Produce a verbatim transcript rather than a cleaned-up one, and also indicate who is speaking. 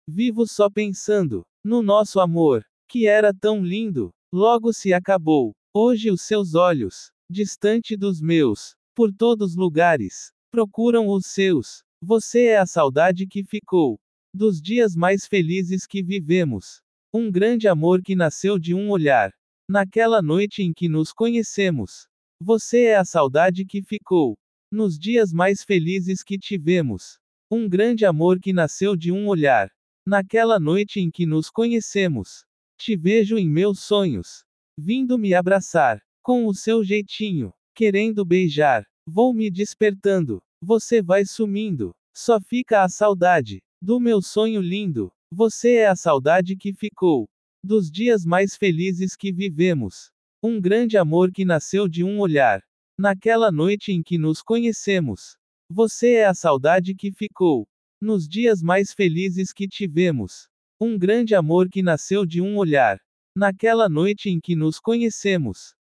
Speaker 1: Vivo só pensando no nosso amor, que era tão lindo. Logo se acabou. Hoje os seus olhos, distante dos meus, por todos lugares, procuram os seus. Você é a saudade que ficou dos dias mais felizes que vivemos. Um grande amor que nasceu de um olhar. Naquela noite em que nos conhecemos. Você é a saudade que ficou nos dias mais felizes que tivemos. Um grande amor que nasceu de um olhar. Naquela noite em que nos conhecemos. Te vejo em meus sonhos, vindo me abraçar, com o seu jeitinho, querendo beijar. Vou me despertando, você vai sumindo. Só fica a saudade do meu sonho lindo. Você é a saudade que ficou dos dias mais felizes que vivemos. Um grande amor que nasceu de um olhar. Naquela noite em que nos conhecemos. Você é a saudade que ficou nos dias mais felizes que tivemos. Um grande amor que nasceu de um olhar. Naquela noite em que nos conhecemos.